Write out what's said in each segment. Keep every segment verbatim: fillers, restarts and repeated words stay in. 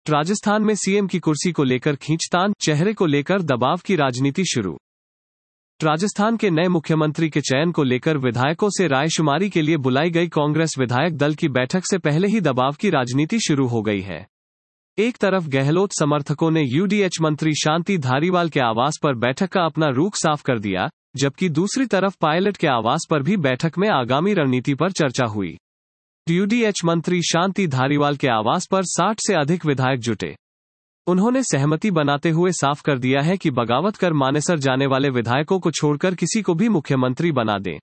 राजस्थान में सीएम की कुर्सी को लेकर खींचतान, चेहरे को लेकर दबाव की राजनीति शुरू। राजस्थान के नए मुख्यमंत्री के चयन को लेकर विधायकों से रायशुमारी के लिए बुलाई गई कांग्रेस विधायक दल की बैठक से पहले ही दबाव की राजनीति शुरू हो गई है। एक तरफ गहलोत समर्थकों ने यूडीएच मंत्री शांति धारीवाल के आवास पर बैठक का अपना रुख साफ कर दिया, जबकि दूसरी तरफ पायलट के आवास पर भी बैठक में आगामी रणनीति पर चर्चा हुई। यूडीएच मंत्री शांति धारीवाल के आवास पर साठ से अधिक विधायक जुटे। उन्होंने सहमति बनाते हुए साफ कर दिया है कि बगावत कर मानेसर जाने वाले विधायकों को छोड़कर किसी को भी मुख्यमंत्री बना दें।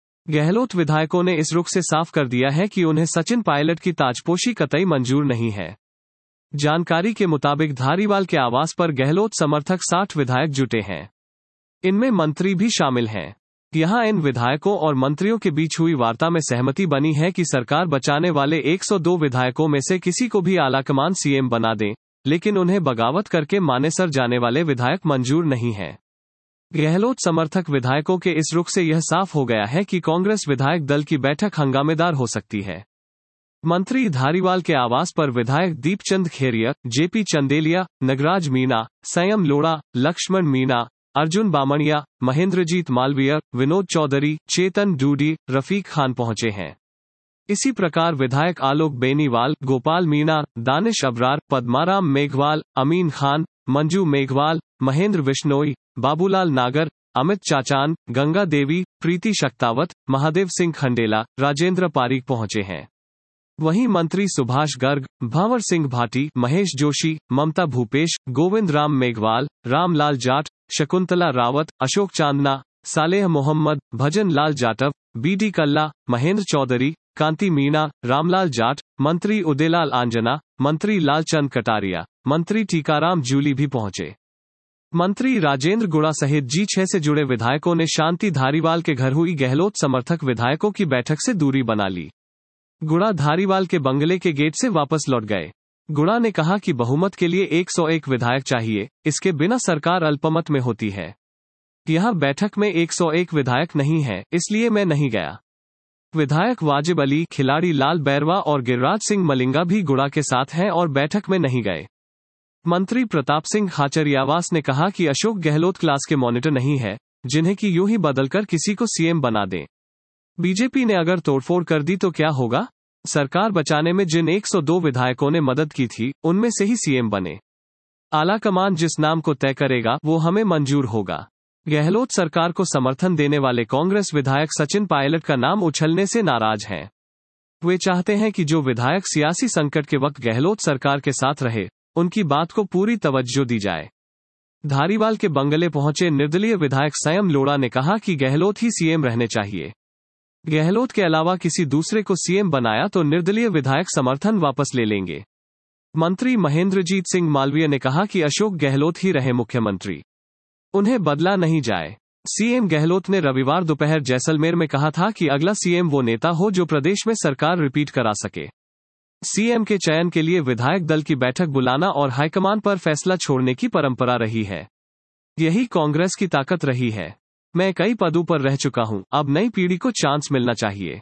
गहलोत विधायकों ने इस रुख से साफ कर दिया है कि उन्हें सचिन पायलट की ताजपोशी कतई मंजूर नहीं है। जानकारी के मुताबिक धारीवाल के आवास पर गहलोत समर्थक साठ विधायक जुटे हैं। इनमें मंत्री भी शामिल हैं। यहां इन विधायकों और मंत्रियों के बीच हुई वार्ता में सहमति बनी है कि सरकार बचाने वाले एक सौ दो विधायकों में से किसी को भी आलाकमान सीएम बना दें, लेकिन उन्हें बगावत करके मानेसर जाने वाले विधायक मंजूर नहीं है। गहलोत समर्थक विधायकों के इस रुख से यह साफ हो गया है कि कांग्रेस विधायक दल की बैठक हंगामेदार हो सकती है। मंत्री धारीवाल के आवास पर विधायक दीपचंद खेरिया, जेपी चंदेलिया, नगराज मीणा, संयम लोढ़ा, लक्ष्मण मीणा, अर्जुन बामणिया, महेंद्रजीत मालवीय, विनोद चौधरी, चेतन डूडी, रफीक खान पहुंचे हैं। इसी प्रकार विधायक आलोक बेनीवाल, गोपाल मीणा, दानिश अबरार, पद्माराम मेघवाल, अमीन खान, मंजू मेघवाल, महेंद्र बिश्नोई, बाबूलाल नागर, अमित चाचान, गंगा देवी, प्रीति शक्तावत, महादेव सिंह खंडेला, राजेंद्र पारीक पहुंचे हैं। वहीं मंत्री सुभाष गर्ग, भंवर सिंह भाटी, महेश जोशी, ममता भूपेश, गोविंद राम मेघवाल, रामलाल जाट, शकुंतला रावत, अशोक चांदना, सालेह मोहम्मद, भजन लाल जाटव, बीडी कल्ला, महेंद्र चौधरी, कांति मीणा, रामलाल जाट, मंत्री उदयलाल आंजना, मंत्री लालचंद कटारिया, मंत्री टीकाराम जूली भी पहुंचे। मंत्री राजेंद्र गुड़ा सहित जी छह से जुड़े विधायकों ने शांति धारीवाल के घर हुई गहलोत समर्थक विधायकों की बैठक से दूरी बना ली। गुड़ा धारीवाल के बंगले के गेट से वापस लौट गए। गुड़ा ने कहा कि बहुमत के लिए एक सौ एक विधायक चाहिए, इसके बिना सरकार अल्पमत में होती है। यह बैठक में एक सौ एक विधायक नहीं है, इसलिए मैं नहीं गया। विधायक वाजिब अली, खिलाड़ी लाल बैरवा और गिरिराज सिंह मलिंगा भी गुड़ा के साथ हैं और बैठक में नहीं गए। मंत्री प्रताप सिंह खाचरियावास ने कहा कि अशोक गहलोत क्लास के मॉनिटर नहीं है, जिन्हें कि यूं ही बदलकर किसी को सीएम बना दें। बीजेपी ने अगर तोड़फोड़ कर दी तो क्या होगा? सरकार बचाने में जिन एक सौ दो विधायकों ने मदद की थी, उनमें से ही सीएम बने। आलाकमान जिस नाम को तय करेगा वो हमें मंजूर होगा। गहलोत सरकार को समर्थन देने वाले कांग्रेस विधायक सचिन पायलट का नाम उछलने से नाराज हैं। वे चाहते हैं कि जो विधायक सियासी संकट के वक्त गहलोत सरकार के साथ रहे, उनकी बात को पूरी तवज्जो दी जाए। धारीवाल के बंगले पहुंचे निर्दलीय विधायक संयम लोढ़ा ने कहा कि गहलोत ही सीएम रहने चाहिए। गहलोत के अलावा किसी दूसरे को सीएम बनाया तो निर्दलीय विधायक समर्थन वापस ले लेंगे। मंत्री महेंद्रजीत सिंह मालवीय ने कहा कि अशोक गहलोत ही रहे मुख्यमंत्री, उन्हें बदला नहीं जाए। सीएम गहलोत ने रविवार दोपहर जैसलमेर में कहा था कि अगला सीएम वो नेता हो जो प्रदेश में सरकार रिपीट करा सके। सीएम के चयन के लिए विधायक दल की बैठक बुलाना और हाईकमान पर फैसला छोड़ने की परंपरा रही है। यही कांग्रेस की ताकत रही है। मैं कई पदों पर रह चुका हूं, अब नई पीढ़ी को चांस मिलना चाहिए।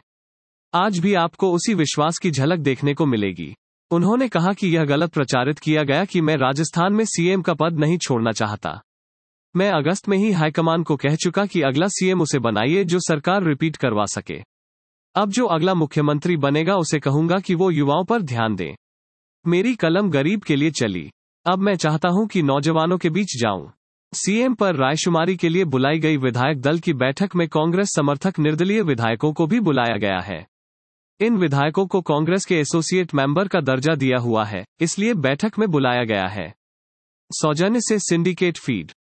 आज भी आपको उसी विश्वास की झलक देखने को मिलेगी। उन्होंने कहा कि यह गलत प्रचारित किया गया कि मैं राजस्थान में सीएम का पद नहीं छोड़ना चाहता। मैं अगस्त में ही हाईकमान को कह चुका कि अगला सीएम उसे बनाइए जो सरकार रिपीट करवा सके। अब जो अगला मुख्यमंत्री बनेगा उसे कहूंगा कि वो युवाओं पर ध्यान दें। मेरी कलम गरीब के लिए चली, अब मैं चाहता हूं कि नौजवानों के बीच जाऊं। सीएम पर रायशुमारी के लिए बुलाई गई विधायक दल की बैठक में कांग्रेस समर्थक निर्दलीय विधायकों को भी बुलाया गया है। इन विधायकों को कांग्रेस के एसोसिएट मेंबर का दर्जा दिया हुआ है, इसलिए बैठक में बुलाया गया है। सौजन्य से सिंडिकेट फीड।